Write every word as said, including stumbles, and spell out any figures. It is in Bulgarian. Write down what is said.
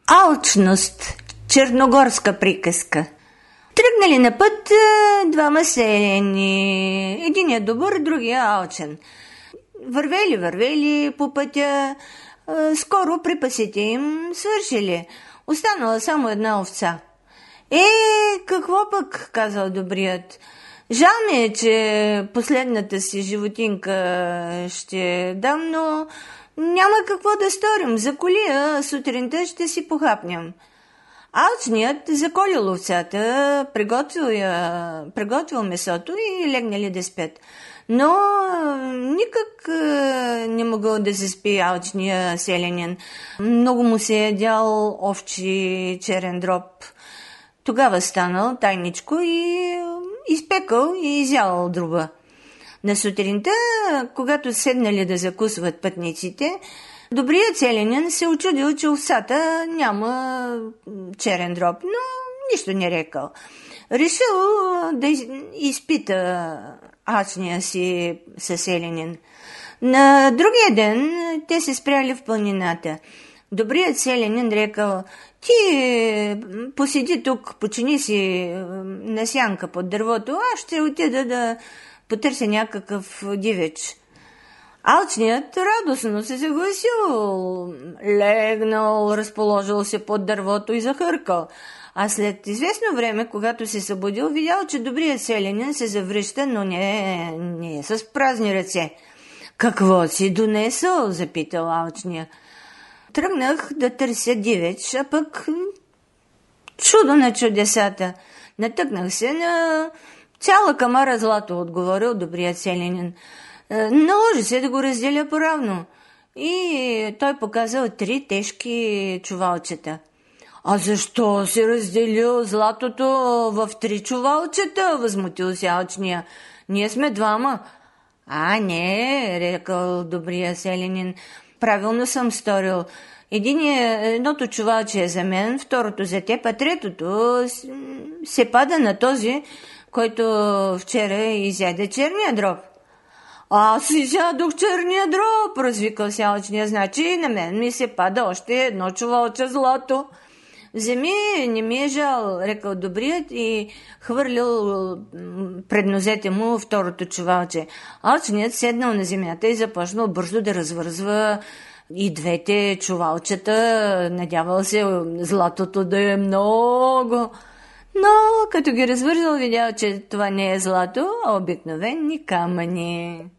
Алчност. Черногорска приказка. Тръгнали на път двама селяни. Единият добър, другия алчен. Вървели, вървели по пътя. Скоро припасите им свършили. Останала само една овца. Е, какво пък, казал добрият. Жал ми е, че последната си животинка ще дам, но няма какво да сторим. За колия сутринта ще си похапням. Алчният заколил овцата, приготвил, я, приготвил месото и легнали да спят. Но никак не могъл да се спи алчния селянин. Много му се е ядял овчи черен дроб. Тогава станал тайничко и изпекал и изял дроба. На сутринта, когато седнали да закусват пътниците, добрият селянин се очудил, че овцата няма черен дроб, но нищо не рекал. Решил да изпита алчния си съселянин. На другия ден те се спряли в планината. Добрият селянин рекал: ти посиди тук, почини си на сянка под дървото, аз ще отида да потърся някакъв дивеч. Алчният радостно се съгласил, легнал, разположил се под дървото и захъркал. А след известно време, когато се събудил, видял, че добрият селянин се завръща, но не, не е с празни ръце. Какво си донесъл? Запитал алчния. Тръгнах да търся дивеч, а пък чудо на чудесата. Натъкнах се на цяла камара злато, отговорил добрият селянин. Наложи се да го разделя поравно. И той показал три тежки чувалчета. А защо си разделил златото в три чувалчета? Възмутил се алчния. Ние сме двама. А, не, рекал добрия селянин. Правилно съм сторил. Единия, едното чувалче е за мен, второто за теб, а третото се пада на този, който вчера изяде черния дроб. Аз изядох черния дроб, развикал се алчния. Значи на мен ми се пада още едно чувалче злато. Вземи, не ми е жал, рекал добрият и хвърлил пред нозете му второто чувалче. Алчният седнал на земята и започнал бързо да развързва и двете чувалчета. Надявал се златото да е много. Но като ги развързал, видял, че това не е злато, а обикновени камъни.